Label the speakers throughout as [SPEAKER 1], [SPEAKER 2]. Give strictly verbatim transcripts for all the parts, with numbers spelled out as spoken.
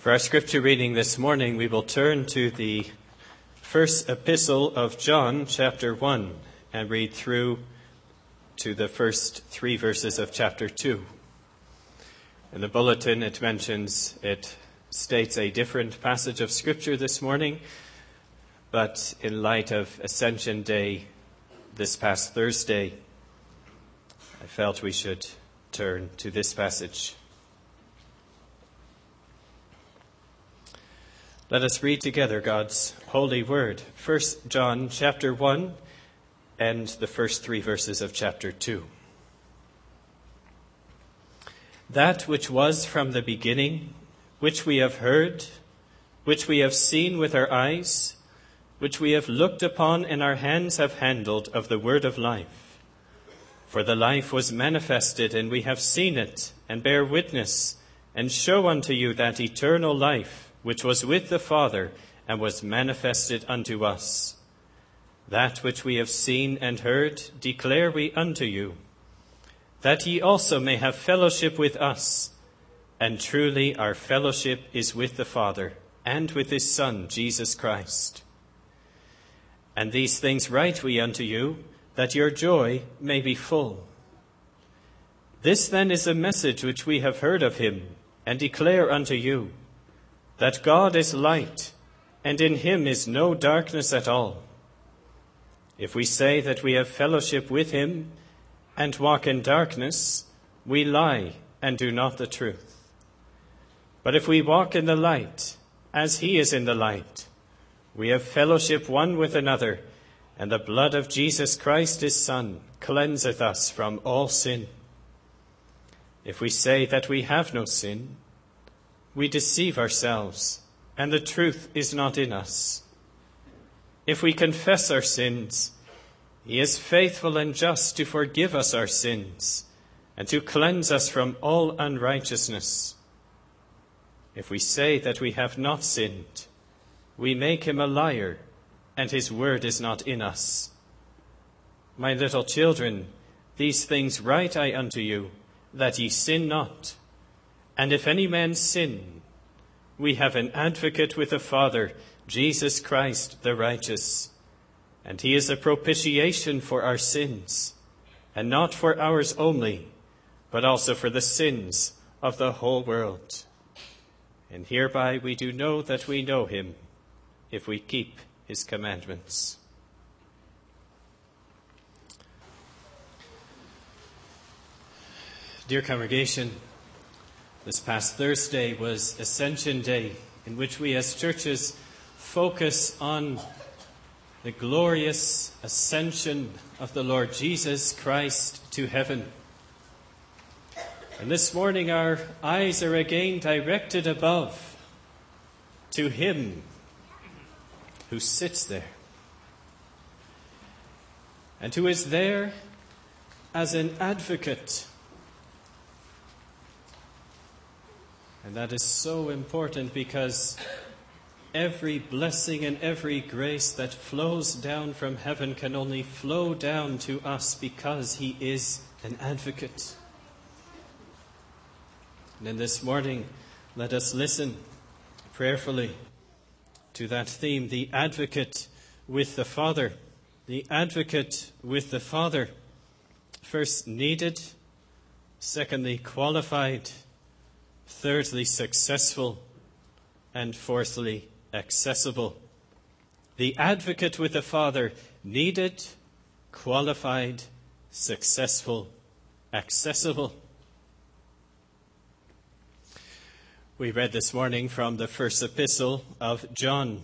[SPEAKER 1] For our scripture reading this morning, we will turn to the first epistle of John, chapter one, and read through to the first three verses of chapter two. In the bulletin, it mentions, it states a different passage of scripture this morning, but in light of Ascension Day this past Thursday, I felt we should turn to this passage. Let us read together God's holy word. First John chapter one and the first three verses of chapter two. That which was from the beginning, which we have heard, which we have seen with our eyes, which we have looked upon and our hands have handled of the word of life. For the life was manifested, and we have seen it, and bear witness, and show unto you that eternal life, which was with the Father, and was manifested unto us. That which we have seen and heard declare we unto you, that ye also may have fellowship with us. And truly our fellowship is with the Father, and with his Son, Jesus Christ. And these things write we unto you, that your joy may be full. This then is a message which we have heard of him, and declare unto you, that God is light, and in him is no darkness at all. If we say that we have fellowship with him, and walk in darkness, we lie and do not the truth. But if we walk in the light, as he is in the light, we have fellowship one with another, and the blood of Jesus Christ his Son cleanseth us from all sin. If we say that we have no sin, we deceive ourselves, and the truth is not in us. If we confess our sins, he is faithful and just to forgive us our sins, and to cleanse us from all unrighteousness. If we say that we have not sinned, we make him a liar, and his word is not in us. My little children, these things write I unto you, that ye sin not. And if any man sin, we have an advocate with the Father, Jesus Christ the righteous. And he is a propitiation for our sins, and not for ours only, but also for the sins of the whole world. And hereby we do know that we know him, if we keep his commandments. Dear congregation, this past Thursday was Ascension Day, in which we as churches focus on the glorious ascension of the Lord Jesus Christ to heaven. And this morning our eyes are again directed above to him who sits there, and who is there as an advocate. And that is so important, because every blessing and every grace that flows down from heaven can only flow down to us because he is an advocate. And in this morning, let us listen prayerfully to that theme, the advocate with the Father. The advocate with the Father. First, needed. Secondly, qualified. Thirdly, successful. And fourthly, accessible. The advocate with the Father, needed, qualified, successful, accessible. We read this morning from the first epistle of John.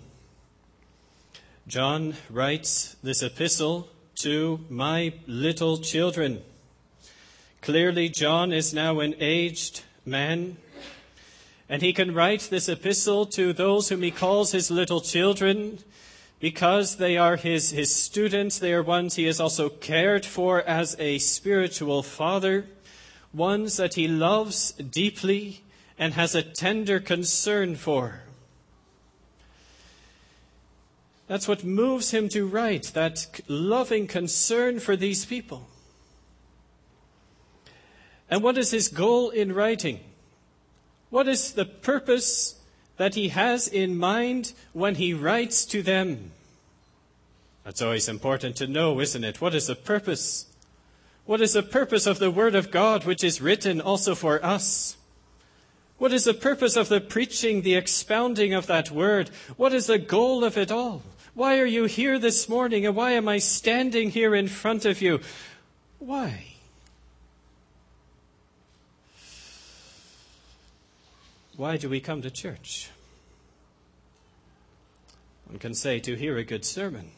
[SPEAKER 1] John writes this epistle to my little children. Clearly, John is now an aged man, and he can write this epistle to those whom he calls his little children because they are his, his students. They are ones he has also cared for as a spiritual father, ones that he loves deeply and has a tender concern for. That's what moves him to write, that loving concern for these people. And what is his goal in writing? What is the purpose that he has in mind when he writes to them. That's always important to know, isn't it? What is the purpose? What is the purpose of the Word of God, which is written also for us? What is the purpose of the preaching, the expounding of that Word? What is the goal of it all? Why are you here this morning, and why am I standing here in front of you? Why? Why do we come to church? One can say to hear a good sermon.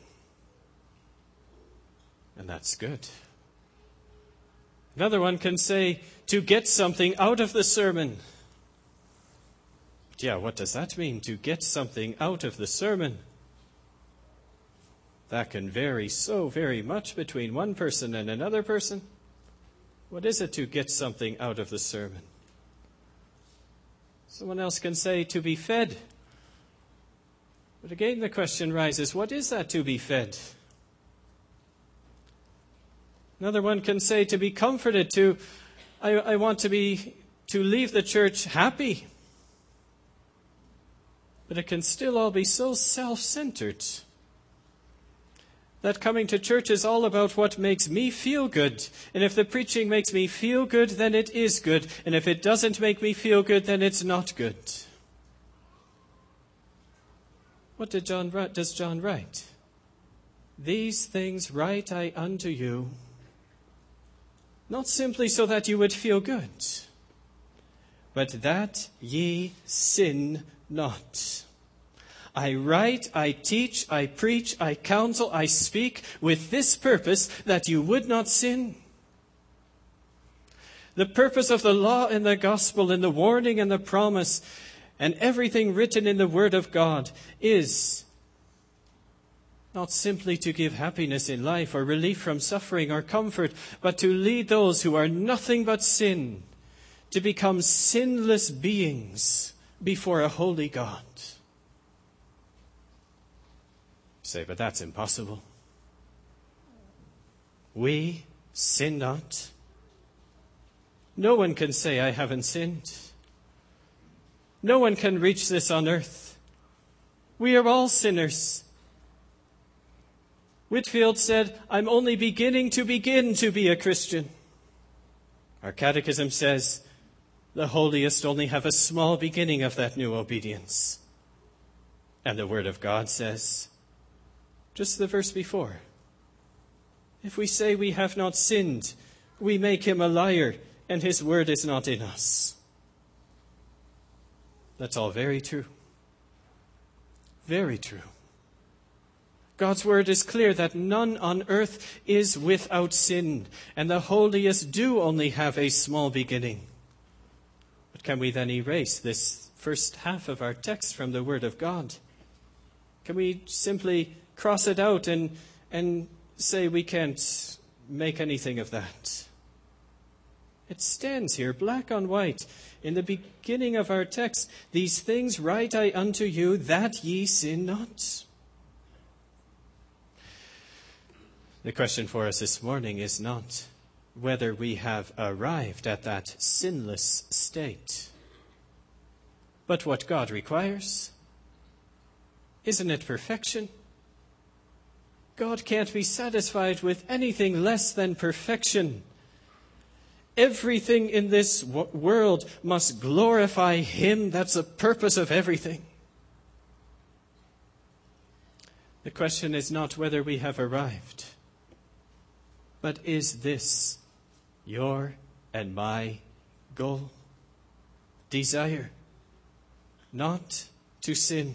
[SPEAKER 1] And that's good. Another one can say to get something out of the sermon. But yeah, what does that mean, to get something out of the sermon? That can vary so very much between one person and another person. What is it to get something out of the sermon? Someone else can say to be fed. But again the question rises, what is that to be fed? Another one can say to be comforted, to I, I want to be to leave the church happy. But it can still all be so self-centered that coming to church is all about what makes me feel good. And if the preaching makes me feel good, then it is good. And if it doesn't make me feel good, then it's not good. What did John, does John write? These things write I unto you, not simply so that you would feel good, but that ye sin not. I write, I teach, I preach, I counsel, I speak with this purpose, that you would not sin. The purpose of the law and the gospel and the warning and the promise and everything written in the Word of God is not simply to give happiness in life or relief from suffering or comfort, but to lead those who are nothing but sin to become sinless beings before a holy God. Say, but that's impossible. We sin not. No one can say, I haven't sinned. No one can reach this on earth. We are all sinners. Whitefield said, I'm only beginning to begin to be a Christian. Our catechism says, the holiest only have a small beginning of that new obedience. And the Word of God says, just the verse before, if we say we have not sinned, we make him a liar, and his word is not in us. That's all very true. Very true. God's word is clear that none on earth is without sin, and the holiest do only have a small beginning. But can we then erase this first half of our text from the Word of God? Can we simply cross it out and, and say we can't make anything of that? It stands here, black on white, in the beginning of our text. These things write I unto you, that ye sin not. The question for us this morning is not whether we have arrived at that sinless state, but what God requires. Isn't it perfection? God can't be satisfied with anything less than perfection. Everything in this w- world must glorify Him. That's the purpose of everything. The question is not whether we have arrived, but is this your and my goal? Desire not to sin.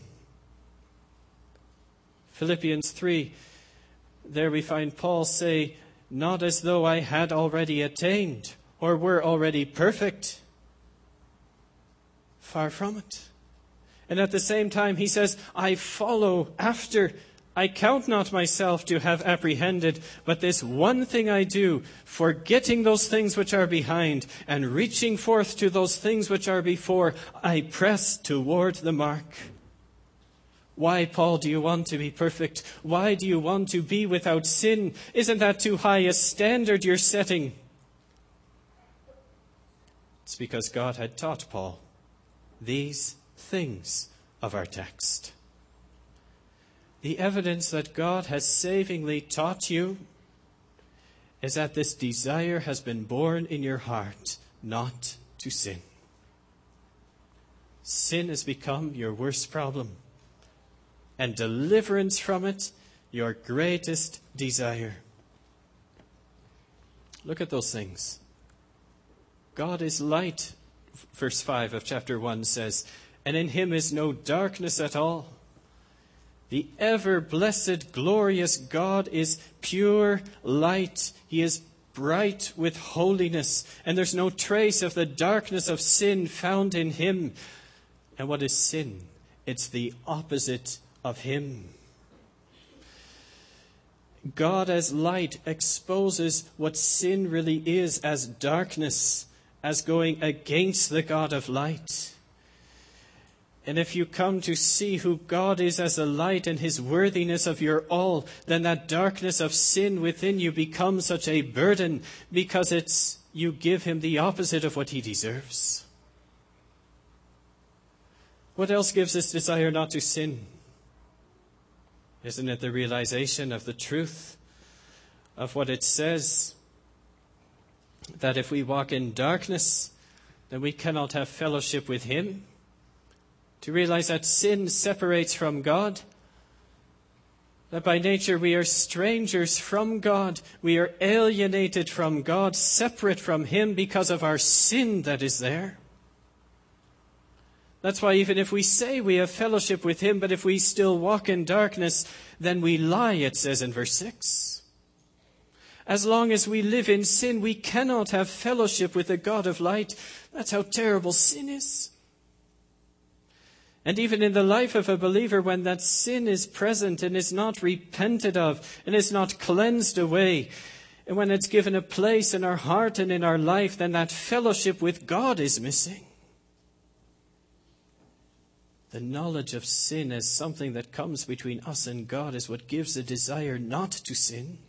[SPEAKER 1] Philippians three, there we find Paul say, not as though I had already attained or were already perfect. Far from it. And at the same time he says, I follow after. I count not myself to have apprehended, but this one thing I do, forgetting those things which are behind and reaching forth to those things which are before, I press toward the mark. Why, Paul, do you want to be perfect? Why do you want to be without sin? Isn't that too high a standard you're setting? It's because God had taught Paul, these things of our text. The evidence that God has savingly taught you is that this desire has been born in your heart not to sin. Sin has become your worst problem, and deliverance from it your greatest desire. Look at those things. God is light, verse five of chapter one says, and in him is no darkness at all. The ever-blessed, glorious God is pure light. He is bright with holiness, and there's no trace of the darkness of sin found in him. And what is sin? It's the opposite of him. God as light exposes what sin really is as darkness, as going against the God of light. And if you come to see who God is as a light and his worthiness of your all, then that darkness of sin within you becomes such a burden because it's you give him the opposite of what he deserves. What else gives us desire not to sin? Isn't it the realization of the truth of what it says? That if we walk in darkness, then we cannot have fellowship with him. To realize that sin separates from God. That by nature we are strangers from God. We are alienated from God, separate from him because of our sin that is there. That's why even if we say we have fellowship with him, but if we still walk in darkness, then we lie, it says in verse six. As long as we live in sin, we cannot have fellowship with the God of light. That's how terrible sin is. And even in the life of a believer, when that sin is present and is not repented of and is not cleansed away, and when it's given a place in our heart and in our life, then that fellowship with God is missing. The knowledge of sin as something that comes between us and God is what gives a desire not to sin.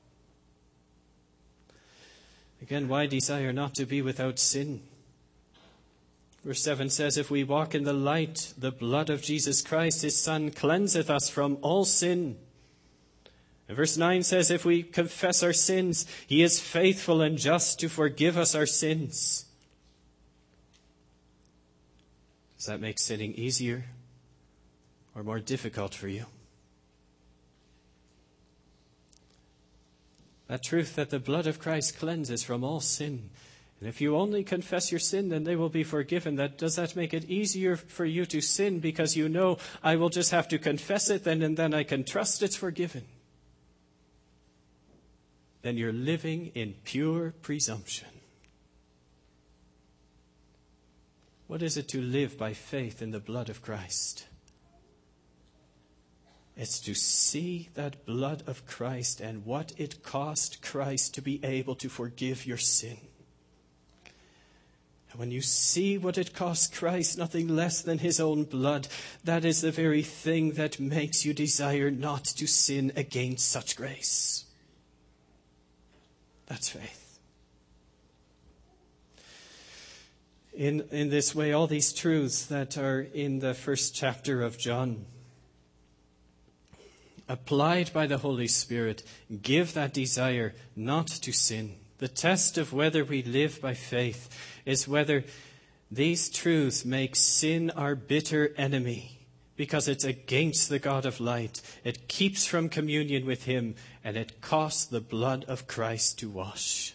[SPEAKER 1] Again, why desire not to be without sin? Verse seven says, if we walk in the light, the blood of Jesus Christ, his Son, cleanseth us from all sin. And verse nine says, if we confess our sins, he is faithful and just to forgive us our sins. Does that make sinning easier or more difficult for you? That truth that the blood of Christ cleanses from all sin. And if you only confess your sin, then they will be forgiven. That, does that make it easier for you to sin because you know I will just have to confess it then and then I can trust it's forgiven? Then you're living in pure presumption. What is it to live by faith in the blood of Christ? It's to see that blood of Christ and what it cost Christ to be able to forgive your sin. And when you see what it cost Christ, nothing less than his own blood, that is the very thing that makes you desire not to sin against such grace. That's faith. In, in this way, all these truths that are in the first chapter of John, applied by the Holy Spirit, give that desire not to sin. The test of whether we live by faith is whether these truths make sin our bitter enemy, because it's against the God of light. It keeps from communion with him, and it costs the blood of Christ to wash.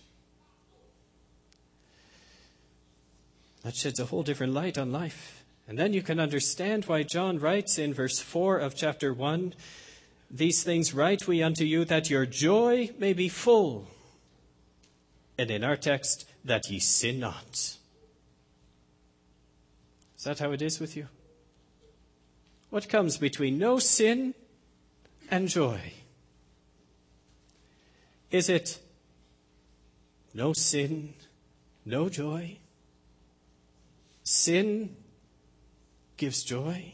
[SPEAKER 1] That sheds a whole different light on life. And then you can understand why John writes in verse four of chapter one, these things write we unto you, that your joy may be full. And in our text, that ye sin not. Is that how it is with you? What comes between no sin and joy? Is it no sin, no joy? Sin gives joy?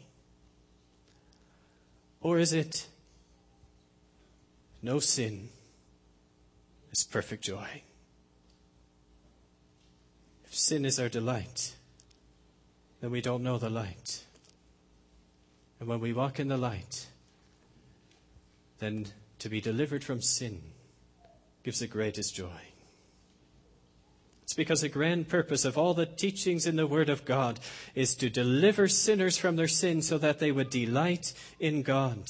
[SPEAKER 1] Or is it no sin is perfect joy? If sin is our delight, then we don't know the light. And when we walk in the light, then to be delivered from sin gives the greatest joy. It's because the grand purpose of all the teachings in the Word of God is to deliver sinners from their sin so that they would delight in God.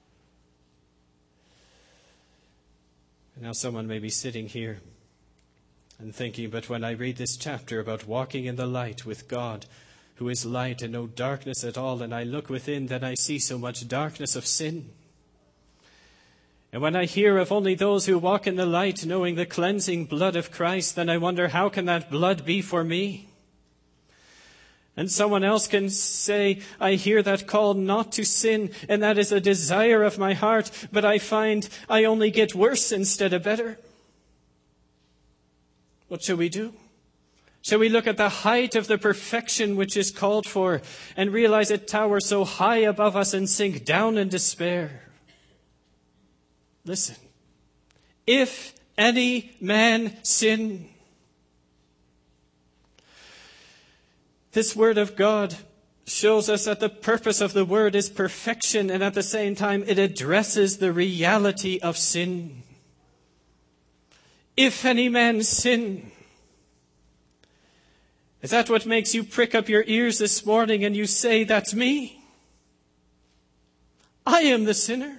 [SPEAKER 1] And now someone may be sitting here and thinking, but when I read this chapter about walking in the light with God, who is light and no darkness at all, and I look within, then I see so much darkness of sin. And when I hear of only those who walk in the light, knowing the cleansing blood of Christ, then I wonder, how can that blood be for me? And someone else can say, I hear that call not to sin, and that is a desire of my heart, but I find I only get worse instead of better. What shall we do? Shall we look at the height of the perfection which is called for and realize it towers so high above us and sink down in despair? Listen, if any man sin, this word of God shows us that the purpose of the word is perfection, and at the same time it addresses the reality of sin. If any man sin, is that what makes you prick up your ears this morning and you say, that's me? I am the sinner.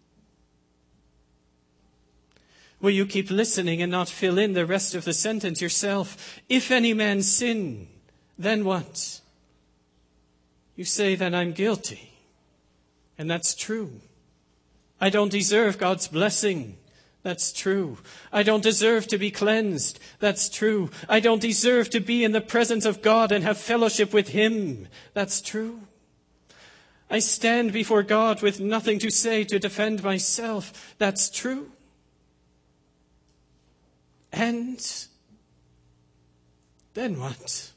[SPEAKER 1] Will you keep listening and not fill in the rest of the sentence yourself? If any man sin, then what? You say, then I'm guilty. And that's true. I don't deserve God's blessing. That's true. I don't deserve to be cleansed. That's true. I don't deserve to be in the presence of God and have fellowship with Him. That's true. I stand before God with nothing to say to defend myself. That's true. And then what?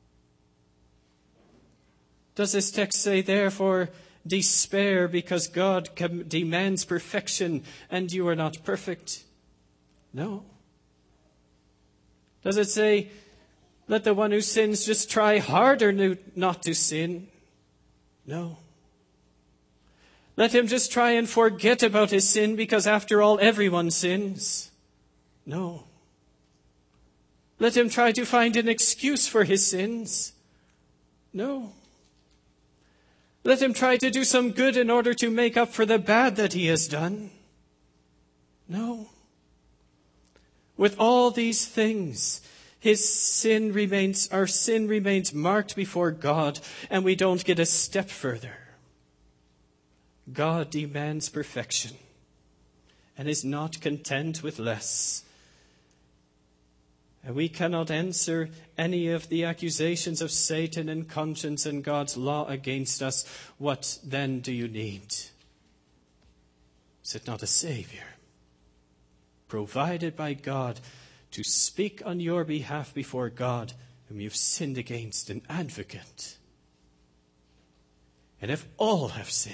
[SPEAKER 1] Does this text say, therefore, despair because God com- demands perfection and you are not perfect? No. Does it say, let the one who sins just try harder no- not to sin? No. Let him just try and forget about his sin because after all, everyone sins? No. Let him try to find an excuse for his sins? No. Let him try to do some good in order to make up for the bad that he has done? No. With all these things, his sin remains, our sin remains marked before God, and we don't get a step further. God demands perfection and is not content with less. And we cannot answer any of the accusations of Satan and conscience and God's law against us. What then do you need? Is it not a Savior provided by God to speak on your behalf before God, whom you've sinned against, an advocate? And if all have sinned,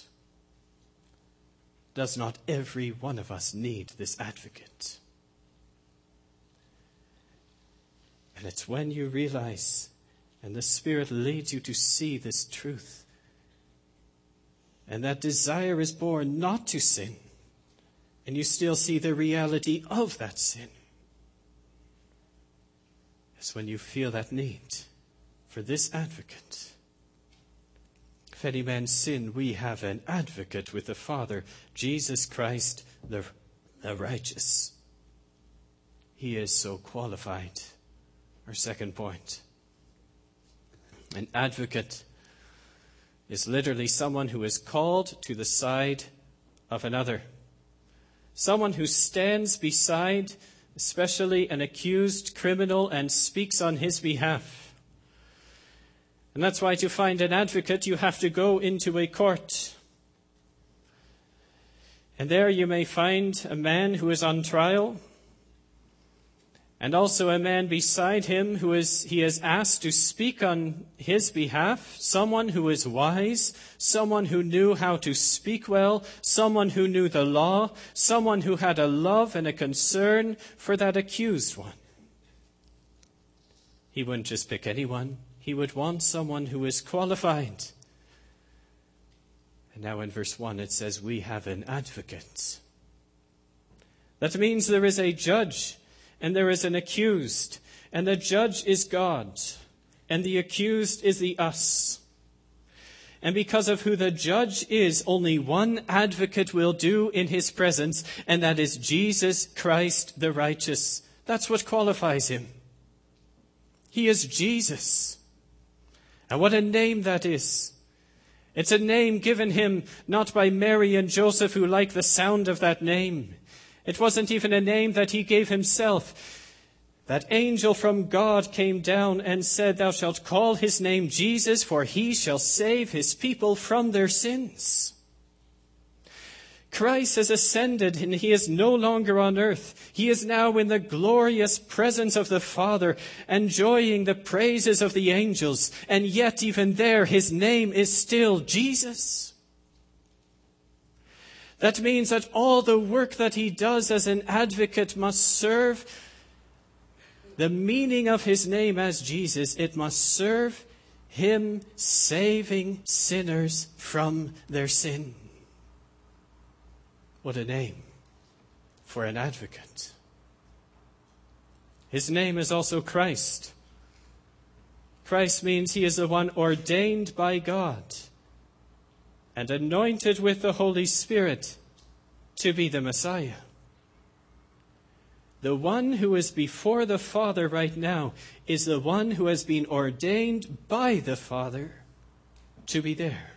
[SPEAKER 1] does not every one of us need this advocate? And it's when you realize, and the Spirit leads you to see this truth, and that desire is born not to sin, and you still see the reality of that sin. It's when you feel that need for this advocate. If any man sin, we have an advocate with the Father, Jesus Christ, the, the righteous. He is so qualified. Our second point. An advocate is literally someone who is called to the side of another. Someone who stands beside, especially an accused criminal, and speaks on his behalf. And that's why to find an advocate, you have to go into a court. And there you may find a man who is on trial, and also a man beside him who is, he is asked to speak on his behalf, someone who is wise, someone who knew how to speak well, someone who knew the law, someone who had a love and a concern for that accused one. He wouldn't just pick anyone. He would want someone who is qualified. And now in verse one it says, we have an advocate. That means there is a judge and there is an accused. And the judge is God. And the accused is the us. And because of who the judge is, only one advocate will do in his presence, and that is Jesus Christ the righteous. That's what qualifies him. He is Jesus. And what a name that is. It's a name given him not by Mary and Joseph, who like the sound of that name. It wasn't even a name that he gave himself. That angel from God came down and said, thou shalt call his name Jesus, for he shall save his people from their sins. Christ has ascended and he is no longer on earth. He is now in the glorious presence of the Father, enjoying the praises of the angels. And yet even there his name is still Jesus. That means that all the work that he does as an advocate must serve the meaning of his name as Jesus. It must serve him saving sinners from their sin. What a name for an advocate. His name is also Christ. Christ means he is the one ordained by God and anointed with the Holy Spirit to be the Messiah. The one who is before the Father right now is the one who has been ordained by the Father to be there.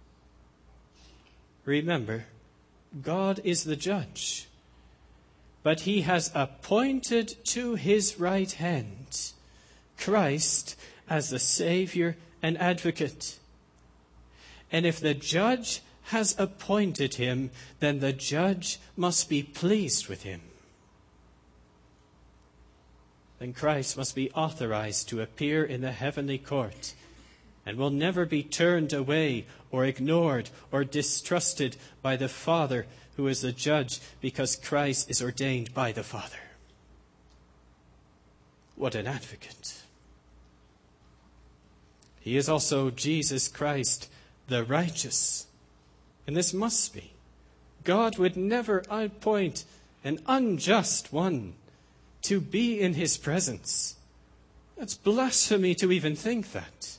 [SPEAKER 1] Remember, God is the judge, but he has appointed to his right hand Christ as the Savior and advocate. And if the judge has appointed him, then the judge must be pleased with him. Then Christ must be authorized to appear in the heavenly court and will never be turned away or ignored or distrusted by the Father, who is the judge, because Christ is ordained by the Father. What an advocate. He is also Jesus Christ, the righteous. And this must be. God would never appoint an unjust one to be in his presence. It's blasphemy to even think that.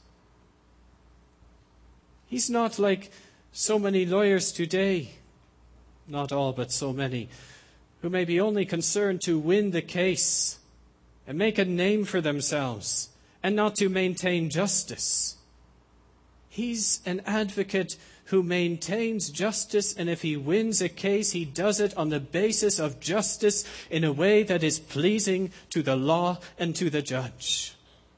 [SPEAKER 1] He's not like so many lawyers today, not all but so many, who may be only concerned to win the case and make a name for themselves and not to maintain justice. He's an advocate who maintains justice, and if he wins a case, he does it on the basis of justice in a way that is pleasing to the law and to the judge.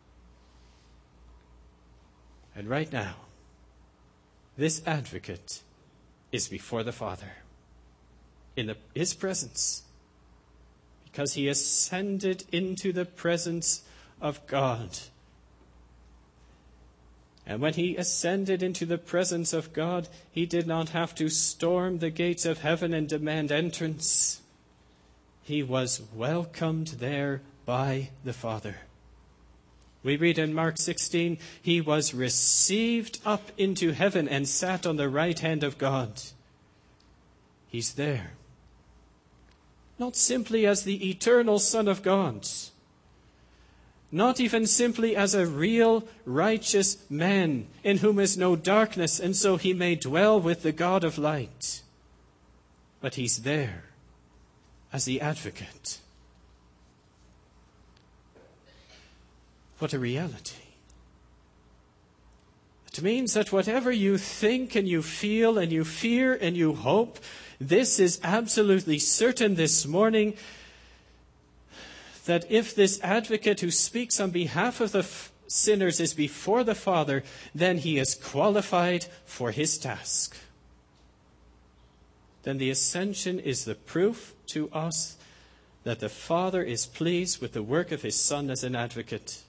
[SPEAKER 1] And right now, this advocate is before the Father in the, his presence, because he ascended into the presence of God. And when he ascended into the presence of God, he did not have to storm the gates of heaven and demand entrance. He was welcomed there by the Father. We read in Mark sixteen, he was received up into heaven and sat on the right hand of God. He's there. Not simply as the eternal Son of God. Not even simply as a real righteous man in whom is no darkness, and so he may dwell with the God of light. But he's there as the advocate. What a reality. It means that whatever you think and you feel and you fear and you hope, this is absolutely certain this morning, that if this advocate who speaks on behalf of the f- sinners is before the Father, then he is qualified for his task. Then the ascension is the proof to us that the Father is pleased with the work of his Son as an advocate.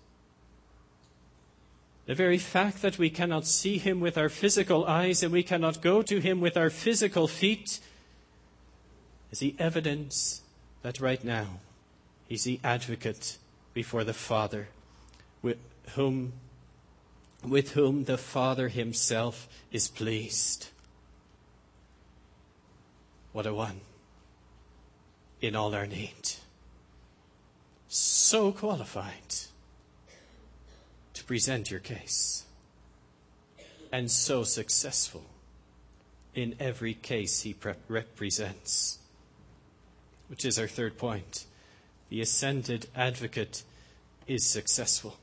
[SPEAKER 1] The very fact that we cannot see him with our physical eyes and we cannot go to him with our physical feet is the evidence that right now he's the advocate before the Father, with whom, with whom the Father himself is pleased. What a one in all our need. So qualified to present your case, and so successful in every case he pre- represents. Which is our third point. The ascended advocate is successful.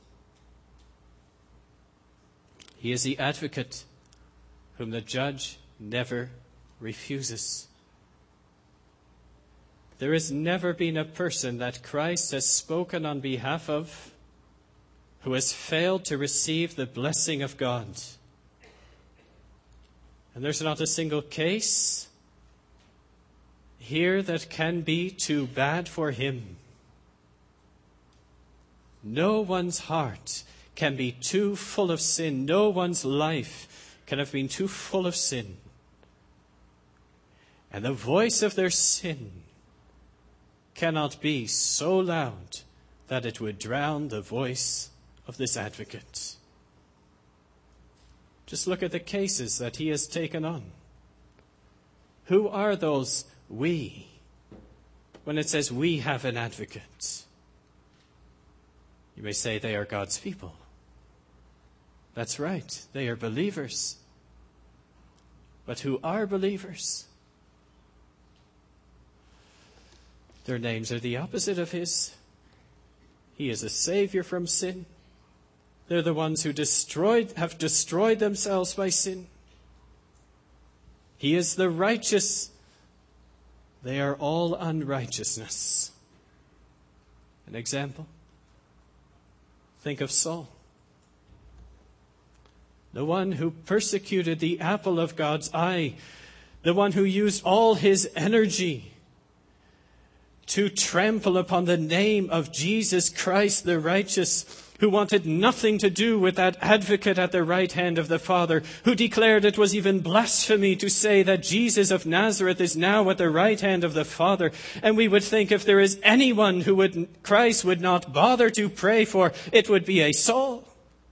[SPEAKER 1] He is the advocate whom the judge never refuses. There has never been a person that Christ has spoken on behalf of who has failed to receive the blessing of God. And there's not a single case here that can be too bad for him. No one's heart can be too full of sin. No one's life can have been too full of sin. And the voice of their sin cannot be so loud that it would drown the voice of this advocate. Just look at the cases that he has taken on. Who are those we? When it says we have an advocate, you may say they are God's people. That's right, they are believers. But who are believers? Their names are the opposite of his. He is a savior from sin. They're the ones who destroyed, have destroyed themselves by sin. He is the righteous. They are all unrighteousness. An example? Think of Saul. The one who persecuted the apple of God's eye. The one who used all his energy to trample upon the name of Jesus Christ the righteous, who wanted nothing to do with that advocate at the right hand of the Father, who declared it was even blasphemy to say that Jesus of Nazareth is now at the right hand of the Father. And we would think if there is anyone who would Christ would not bother to pray for, it would be a Saul.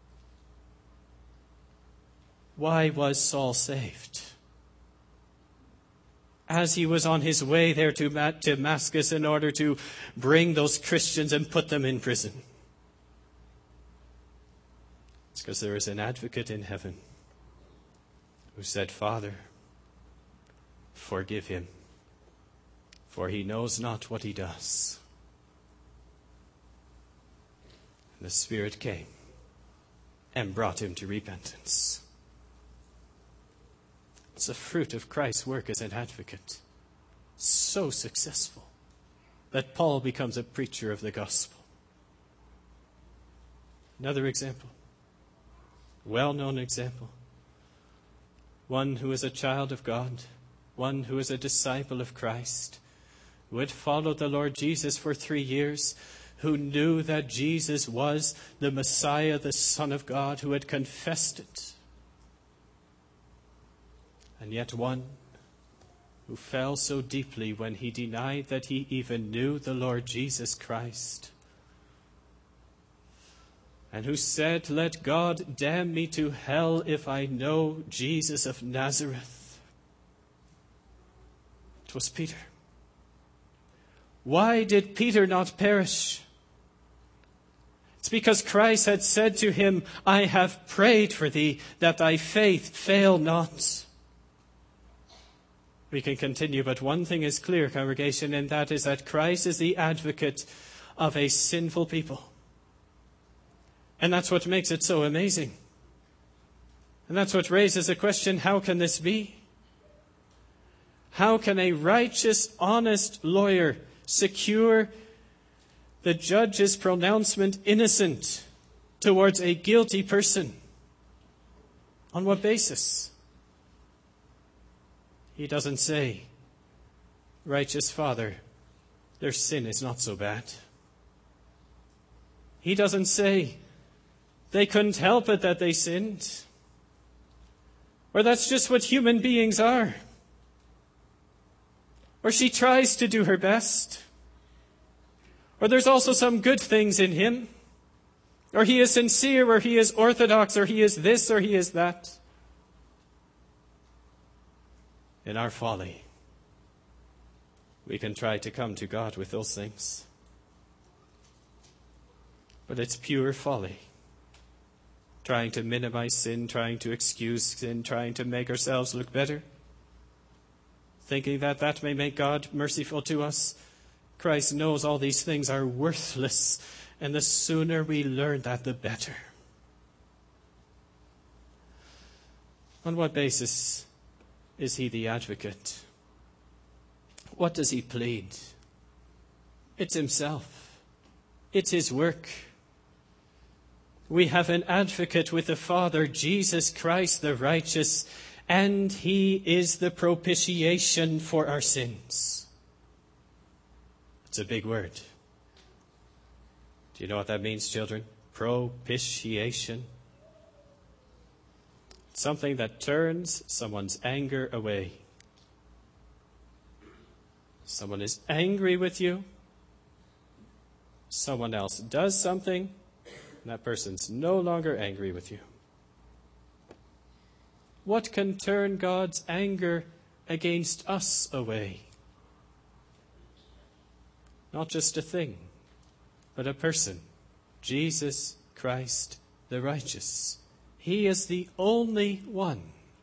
[SPEAKER 1] Why was Saul saved? As he was on his way there to Damascus in order to bring those Christians and put them in prison. It's because there is an advocate in heaven who said, Father, forgive him, for he knows not what he does. And the Spirit came and brought him to repentance. It's a fruit of Christ's work as an advocate. So successful that Paul becomes a preacher of the gospel. Another example. Well-known example. One who is a child of God. One who is a disciple of Christ. Who had followed the Lord Jesus for three years. Who knew that Jesus was the Messiah, the Son of God. Who had confessed it. And yet one who fell so deeply when he denied that he even knew the Lord Jesus Christ. And who said, let God damn me to hell if I know Jesus of Nazareth. It was Peter. Why did Peter not perish? It's because Christ had said to him, I have prayed for thee that thy faith fail not. We can continue, but one thing is clear, congregation, and that is that Christ is the advocate of a sinful people. And that's what makes it so amazing. And that's what raises the question, how can this be? How can a righteous, honest lawyer secure the judge's pronouncement innocent towards a guilty person? On what basis? He doesn't say, righteous Father, their sin is not so bad. He doesn't say, they couldn't help it that they sinned. Or that's just what human beings are. Or she tries to do her best. Or there's also some good things in him. Or he is sincere, or he is orthodox, or he is this, or he is that. In our folly, we can try to come to God with those things. But it's pure folly. Trying to minimize sin, trying to excuse sin, trying to make ourselves look better. Thinking that that may make God merciful to us. Christ knows all these things are worthless, and the sooner we learn that, the better. On what basis is he the advocate? What does he plead? It's himself. It's his work. We have an advocate with the Father, Jesus Christ the righteous, and he is the propitiation for our sins. It's a big word. Do you know what that means, children? Propitiation. Something that turns someone's anger away. Someone is angry with you. Someone else does something, and that person's no longer angry with you. What can turn God's anger against us away? Not just a thing, but a person. Jesus Christ the righteous. He is the only one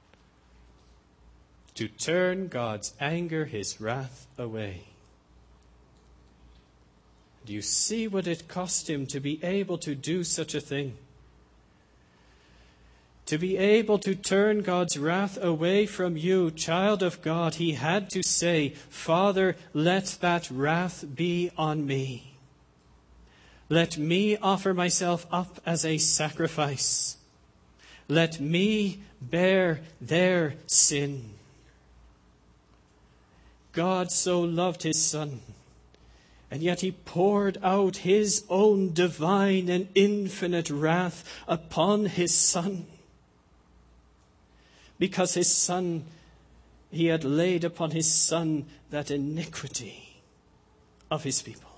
[SPEAKER 1] to turn God's anger, his wrath, away. Do you see what it cost him to be able to do such a thing? To be able to turn God's wrath away from you, child of God, he had to say, Father, let that wrath be on me. Let me offer myself up as a sacrifice. Let me bear their sin. God so loved his Son, and yet he poured out his own divine and infinite wrath upon his Son. Because his Son, he had laid upon his Son that iniquity of his people.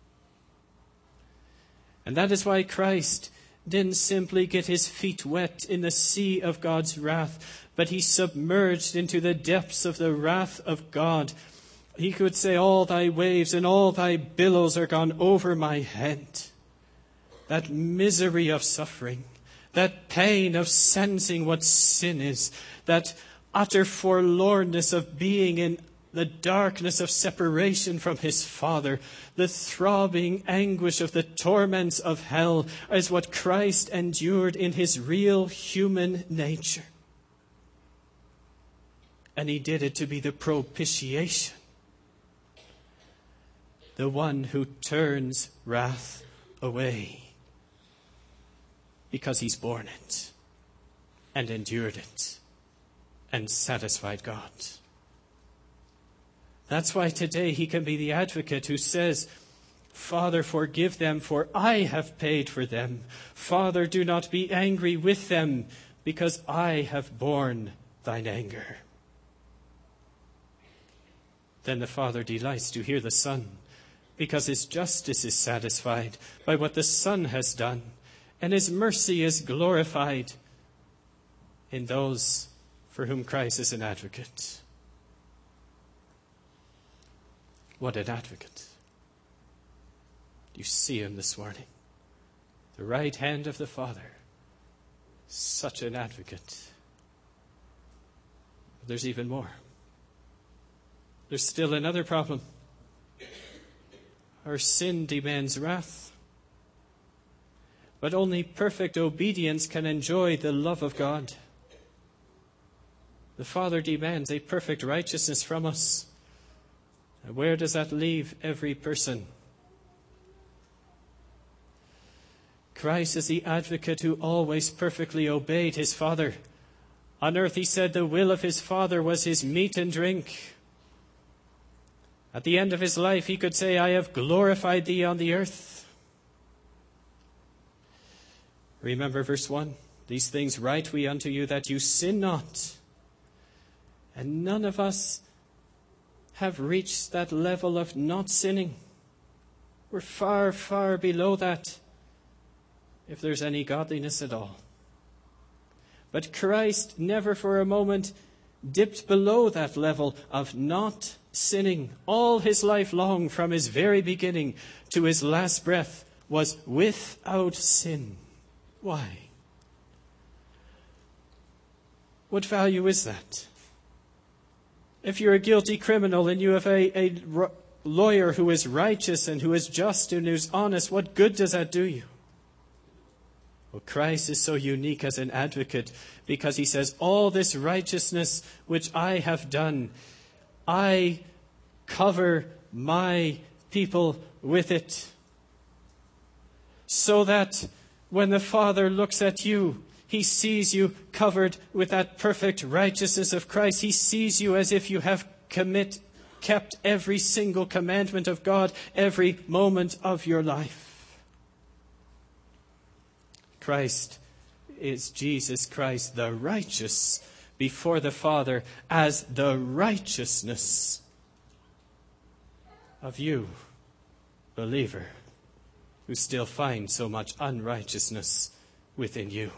[SPEAKER 1] And that is why Christ didn't simply get his feet wet in the sea of God's wrath, but he submerged into the depths of the wrath of God. He could say, all thy waves and all thy billows are gone over my head. That misery of suffering, that pain of sensing what sin is, that utter forlornness of being in the darkness of separation from his Father, the throbbing anguish of the torments of hell is what Christ endured in his real human nature. And he did it to be the propitiation, the one who turns wrath away, because he's borne it and endured it and satisfied God. That's why today he can be the advocate who says, Father, forgive them, for I have paid for them. Father, do not be angry with them, because I have borne thine anger. Then the Father delights to hear the Son, because his justice is satisfied by what the Son has done, and his mercy is glorified in those for whom Christ is an advocate. What an advocate. You see him this morning. The right hand of the Father. Such an advocate. But there's even more. There's still another problem. Our sin demands wrath. But only perfect obedience can enjoy the love of God. The Father demands a perfect righteousness from us. And where does that leave every person? Christ is the advocate who always perfectly obeyed his Father. On earth, he said the will of his Father was his meat and drink. At the end of his life, he could say, I have glorified thee on the earth. Remember verse one. These things write we unto you, that you sin not. And none of us have reached that level of not sinning. We're far, far below that, if there's any godliness at all. But Christ never for a moment dipped below that level of not sinning all his life long, from his very beginning to his last breath, was without sin. Why? What value is that? If you're a guilty criminal and you have a, a lawyer who is righteous and who is just and who is honest, what good does that do you? Well, Christ is so unique as an advocate because he says, all this righteousness which I have done, I cover my people with it. So that when the Father looks at you, he sees you covered with that perfect righteousness of Christ. He sees you as if you have commit, kept every single commandment of God every moment of your life. Christ is Jesus Christ, the righteous, before the Father as the righteousness of you, believer, who still find so much unrighteousness within you.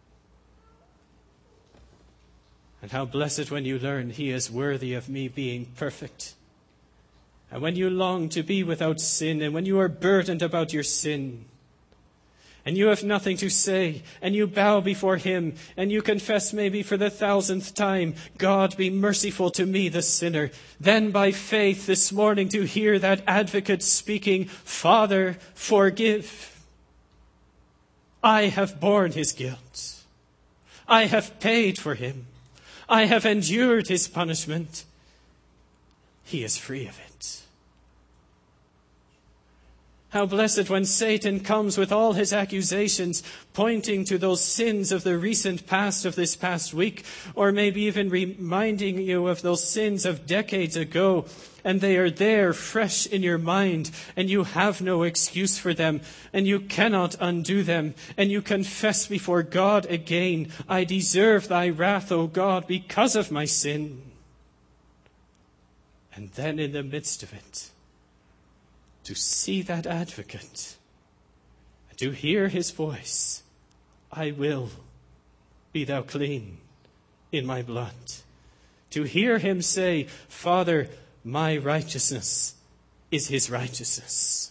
[SPEAKER 1] And how blessed when you learn he is worthy of me being perfect. And when you long to be without sin, and when you are burdened about your sin, and you have nothing to say, and you bow before him, and you confess maybe for the thousandth time, God be merciful to me, the sinner. Then by faith this morning to hear that advocate speaking, Father, forgive. I have borne his guilt. I have paid for him. I have endured his punishment. He is free of it. How blessed when Satan comes with all his accusations, pointing to those sins of the recent past, of this past week, or maybe even reminding you of those sins of decades ago, and they are there fresh in your mind, and you have no excuse for them, and you cannot undo them, and you confess before God again, I deserve thy wrath, O God, because of my sin. And then in the midst of it, to see that advocate, to hear his voice, I will, be thou clean in my blood. To hear him say, Father, my righteousness is his righteousness.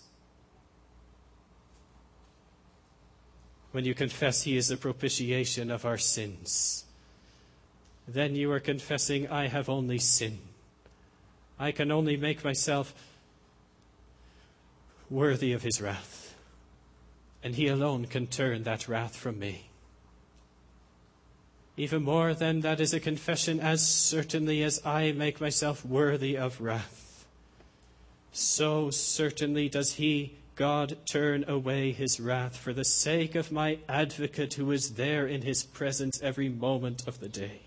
[SPEAKER 1] When you confess he is the propitiation of our sins, then you are confessing, I have only sin. I can only make myself worthy of his wrath, and he alone can turn that wrath from me. Even more than that is a confession, as certainly as I make myself worthy of wrath, so certainly does he, God, turn away his wrath for the sake of my advocate who is there in his presence every moment of the day.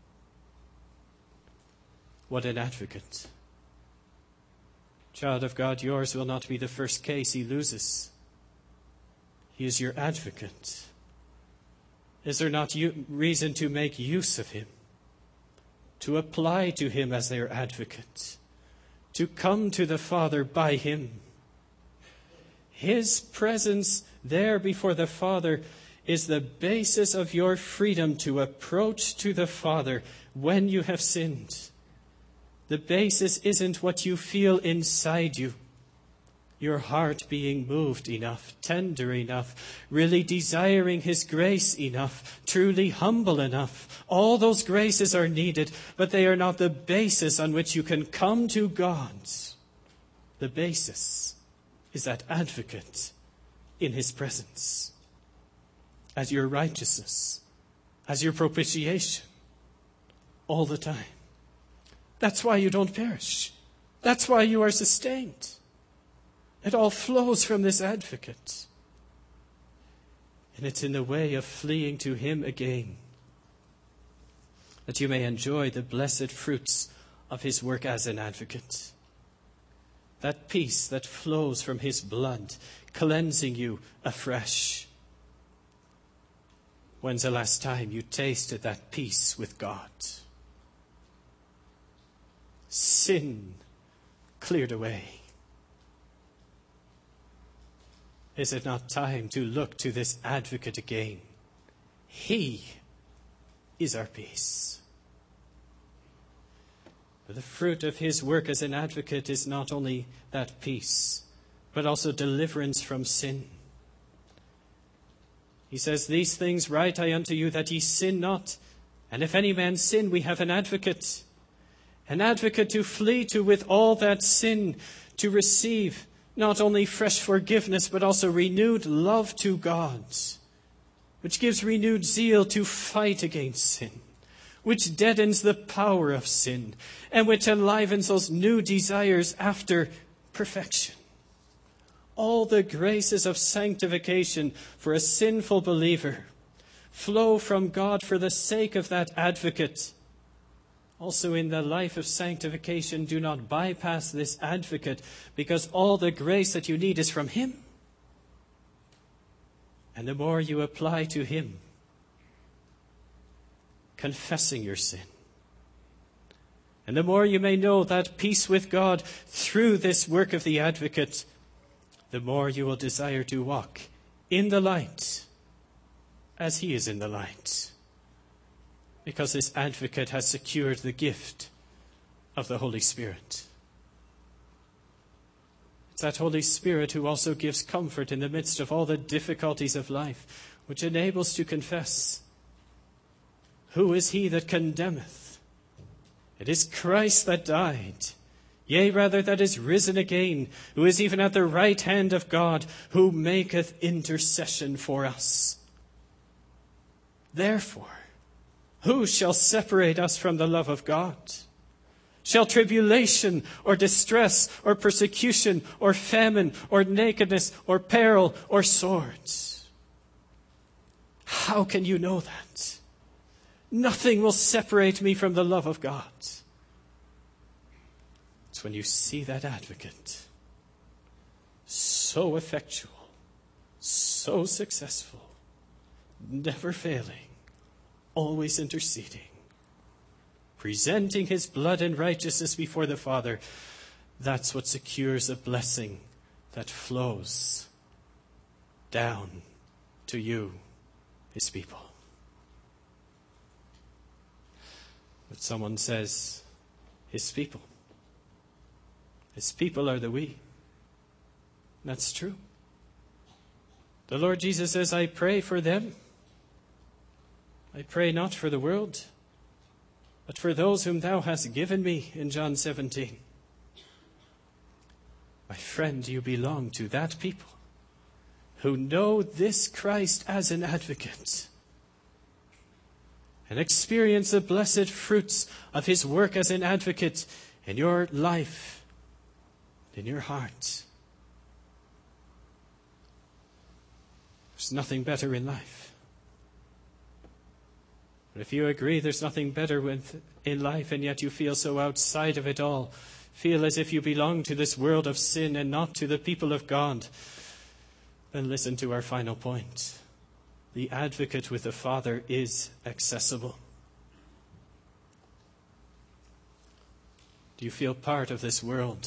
[SPEAKER 1] What an advocate. Child of God, yours will not be the first case he loses. He is your advocate. Is there not reason to make use of him, to apply to him as their advocate, to come to the Father by him? His presence there before the Father is the basis of your freedom to approach to the Father when you have sinned. The basis isn't what you feel inside you, your heart being moved enough, tender enough, really desiring his grace enough, truly humble enough. All those graces are needed, but they are not the basis on which you can come to God. The basis is that advocate in his presence as your righteousness, as your propitiation, all the time. That's why you don't perish. That's why you are sustained. It all flows from this advocate. And it's in the way of fleeing to him again that you may enjoy the blessed fruits of his work as an advocate. That peace that flows from his blood, cleansing you afresh. When's the last time you tasted that peace with God? Sin cleared away. Is it not time to look to this advocate again? He is our peace. But the fruit of his work as an advocate is not only that peace, but also deliverance from sin. He says, "These things write I unto you, that ye sin not. And if any man sin, we have an advocate, an advocate to flee to with all that sin, to receive not only fresh forgiveness, but also renewed love to God, which gives renewed zeal to fight against sin, which deadens the power of sin, and which enlivens those new desires after perfection." All the graces of sanctification for a sinful believer flow from God for the sake of that advocate. Also in the life of sanctification, do not bypass this advocate, because all the grace that you need is from him. And the more you apply to him, confessing your sin, and the more you may know that peace with God through this work of the advocate, the more you will desire to walk in the light as he is in the light, because this advocate has secured the gift of the Holy Spirit. It's that Holy Spirit who also gives comfort in the midst of all the difficulties of life, which enables to confess, "Who is he that condemneth? It is Christ that died, yea, rather that is risen again, who is even at the right hand of God, who maketh intercession for us. Therefore, who shall separate us from the love of God? Shall tribulation or distress or persecution or famine or nakedness or peril or swords?" How can you know that? Nothing will separate me from the love of God. It's when you see that advocate, so effectual, so successful, never failing, always interceding, presenting his blood and righteousness before the Father. That's what secures a blessing that flows down to you, his people. But someone says, his people. His people are the we. That's true. The Lord Jesus says, "I pray for them. I pray not for the world, but for those whom thou hast given me," in John seventeen. My friend, you belong to that people who know this Christ as an advocate and experience the blessed fruits of his work as an advocate in your life, in your heart. There's nothing better in life. But if you agree there's nothing better with, in life, and yet you feel so outside of it all, feel as if you belong to this world of sin and not to the people of God, then listen to our final point. The advocate with the Father is accessible. Do you feel part of this world?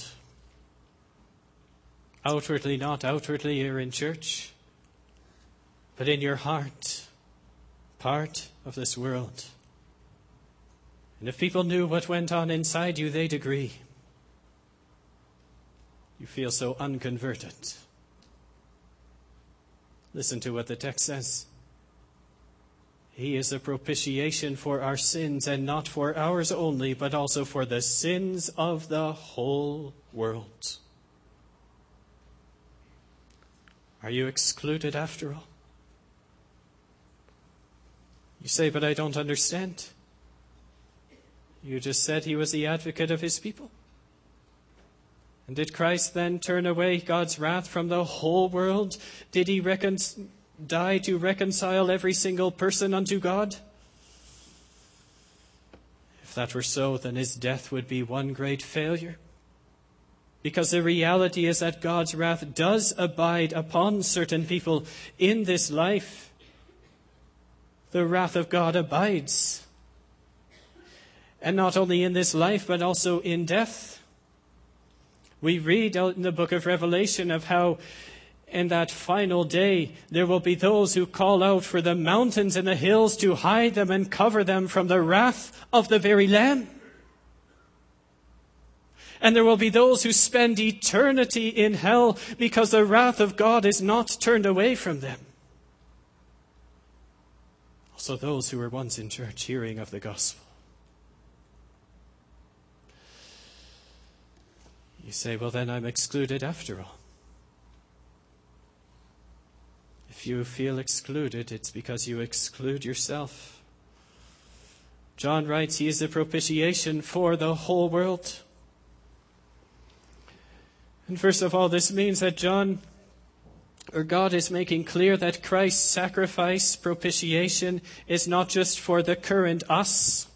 [SPEAKER 1] Outwardly not, outwardly you're in church, but in your heart, part of this world. And if people knew what went on inside you, they'd agree. You feel so unconverted. Listen to what the text says. He is a propitiation for our sins, and not for ours only, but also for the sins of the whole world. Are you excluded after all? You say, "But I don't understand." You just said he was the advocate of his people. And did Christ then turn away God's wrath from the whole world? Did he recon- die to reconcile every single person unto God? If that were so, then his death would be one great failure. Because the reality is that God's wrath does abide upon certain people in this life. The wrath of God abides. And not only in this life, but also in death. We read out in the book of Revelation of how in that final day there will be those who call out for the mountains and the hills to hide them and cover them from the wrath of the very Lamb. And there will be those who spend eternity in hell because the wrath of God is not turned away from them. Also those who were once in church hearing of the gospel. You say, well, then I'm excluded after all. If you feel excluded, it's because you exclude yourself. John writes, he is the propitiation for the whole world. And first of all, this means that John, or God, is making clear that Christ's sacrifice, propitiation, is not just for the current us,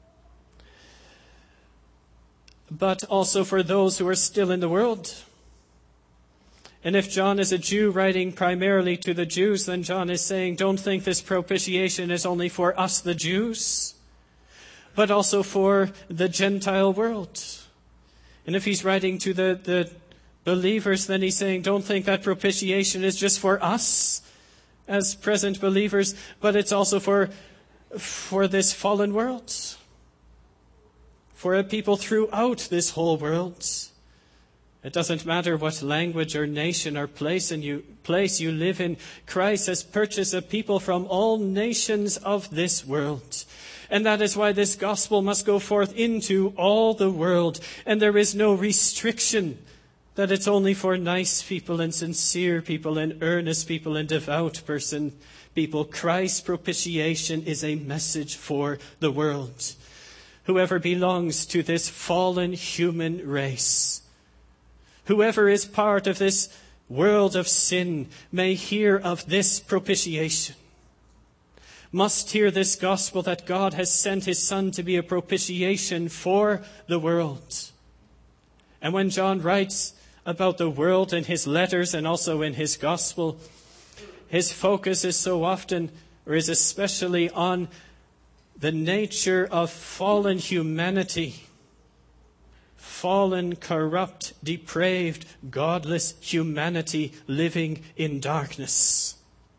[SPEAKER 1] but also for those who are still in the world. And if John is a Jew writing primarily to the Jews, then John is saying, don't think this propitiation is only for us, the Jews, but also for the Gentile world. And if he's writing to the, the believers, then he's saying, don't think that propitiation is just for us as present believers, but it's also for, for this fallen world, for a people throughout this whole world. It doesn't matter what language or nation or place, in you, place you live in. Christ has purchased a people from all nations of this world. And that is why this gospel must go forth into all the world. And there is no restriction that it's only for nice people and sincere people and earnest people and devout person people. Christ's propitiation is a message for the world. Whoever belongs to this fallen human race, whoever is part of this world of sin, may hear of this propitiation, must hear this gospel that God has sent his Son to be a propitiation for the world. And when John writes about the world in his letters and also in his gospel, his focus is so often, or is especially on the nature of fallen humanity, fallen, corrupt, depraved, godless humanity living in darkness.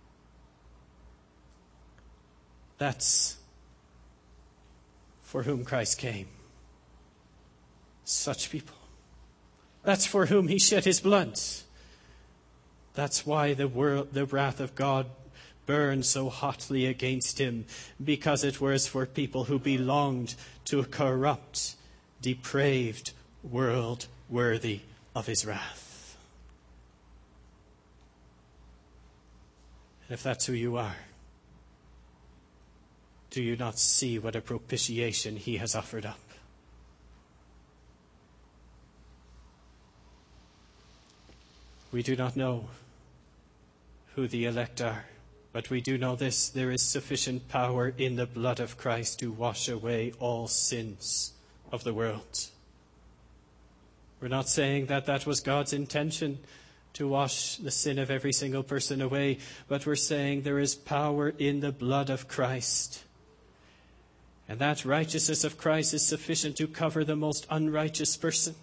[SPEAKER 1] That's for whom Christ came. Such people. That's for whom he shed his blood. That's why the world, the wrath of God burned so hotly against him, because it was for people who belonged to a corrupt, depraved world worthy of his wrath. And if that's who you are, do you not see what a propitiation he has offered up? We do not know who the elect are, but we do know this: there is sufficient power in the blood of Christ to wash away all sins of the world. We're not saying that that was God's intention, to wash the sin of every single person away, but we're saying there is power in the blood of Christ. And that righteousness of Christ is sufficient to cover the most unrighteous person.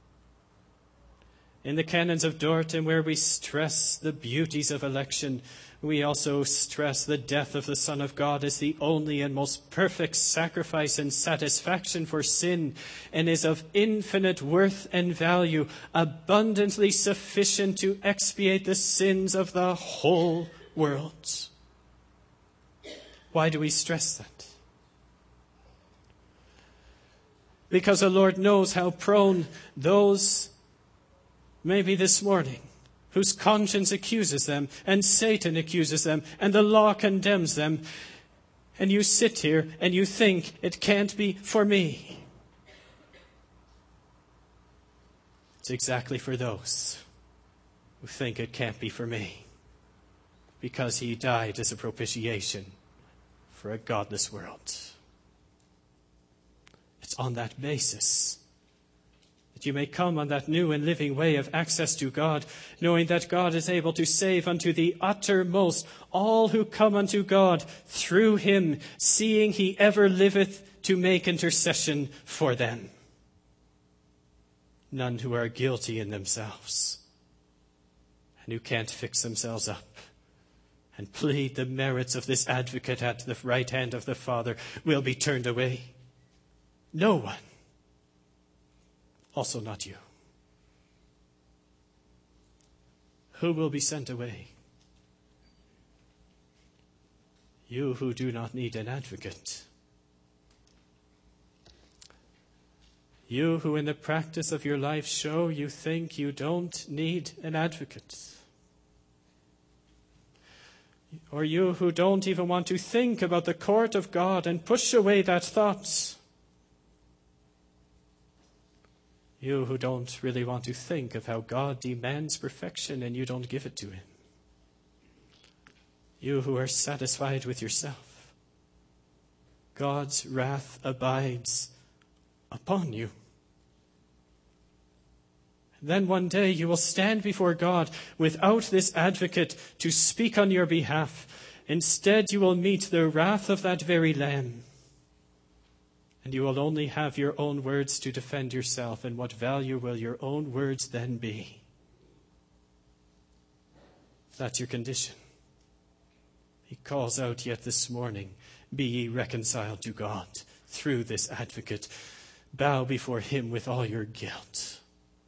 [SPEAKER 1] In the canons of Dort, where we stress the beauties of election, we also stress the death of the Son of God as the only and most perfect sacrifice and satisfaction for sin, and is of infinite worth and value, abundantly sufficient to expiate the sins of the whole world. Why do we stress that? Because the Lord knows how prone those, maybe this morning, whose conscience accuses them, and Satan accuses them, and the law condemns them, and you sit here and you think it can't be for me. It's exactly for those who think it can't be for me, because he died as a propitiation for a godless world. It's on that basis that you may come on that new and living way of access to God, knowing that God is able to save unto the uttermost all who come unto God through him, seeing he ever liveth to make intercession for them. None who are guilty in themselves and who can't fix themselves up and plead the merits of this advocate at the right hand of the Father will be turned away. No one. also not you. Who will be sent away? You who do not need an advocate. You who in the practice of your life show you think you don't need an advocate. Or you who don't even want to think about the court of God and push away that thought. You who don't really want to think of how God demands perfection and you don't give it to him. You who are satisfied with yourself. God's wrath abides upon you. Then one day you will stand before God without this advocate to speak on your behalf. Instead, you will meet the wrath of that very Lamb. And you will only have your own words to defend yourself. And what value will your own words then be? If that's your condition. He calls out yet this morning, be ye reconciled to God through this advocate. Bow before him with all your guilt.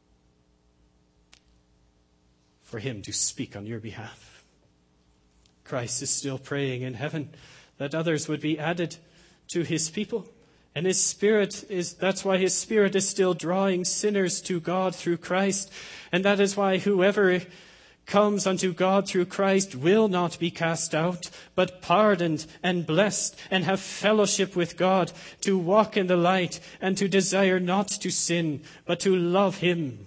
[SPEAKER 1] For him to speak on your behalf. Christ is still praying in heaven that others would be added to his people. And his Spirit is, that's why his Spirit is still drawing sinners to God through Christ. And that is why whoever comes unto God through Christ will not be cast out, but pardoned and blessed and have fellowship with God, to walk in the light and to desire not to sin, but to love him.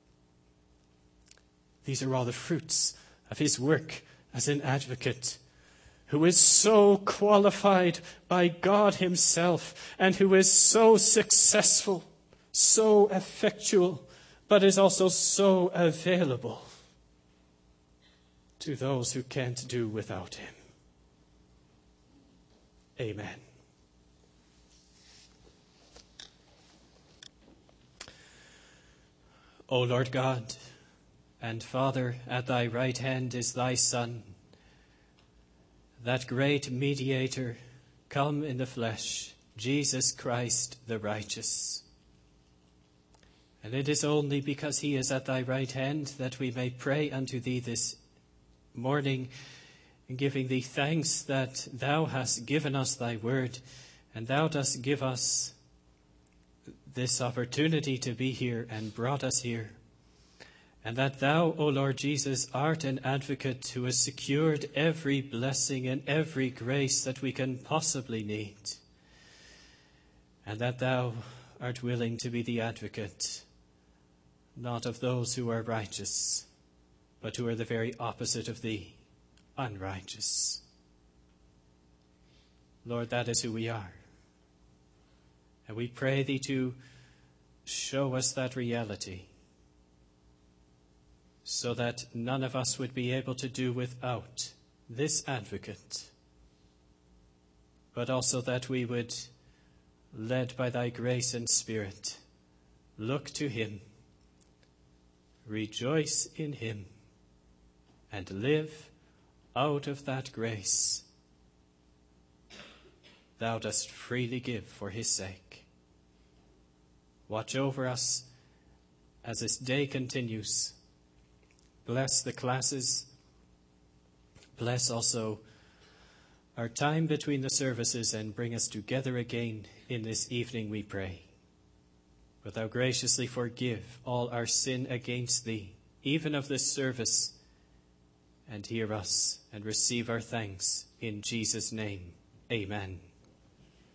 [SPEAKER 1] These are all the fruits of his work as an advocate, who is so qualified by God himself and who is so successful, so effectual, but is also so available to those who can't do without him. Amen. O Lord God and Father, at thy right hand is thy Son, that great mediator, come in the flesh, Jesus Christ the righteous. And it is only because he is at thy right hand that we may pray unto thee this morning, giving thee thanks that thou hast given us thy word, and thou dost give us this opportunity to be here and brought us here. And that thou, O Lord Jesus, art an advocate who has secured every blessing and every grace that we can possibly need. And that thou art willing to be the advocate, not of those who are righteous, but who are the very opposite of thee, unrighteous. Lord, that is who we are. And we pray thee to show us that reality, so that none of us would be able to do without this advocate, but also that we would, led by thy grace and Spirit, look to him, rejoice in him, and live out of that grace thou dost freely give for his sake. Watch over us as this day continues. Bless the classes. Bless also our time between the services, and bring us together again in this evening, we pray. But thou graciously forgive all our sin against thee, even of this service, and hear us and receive our thanks in Jesus' name. Amen.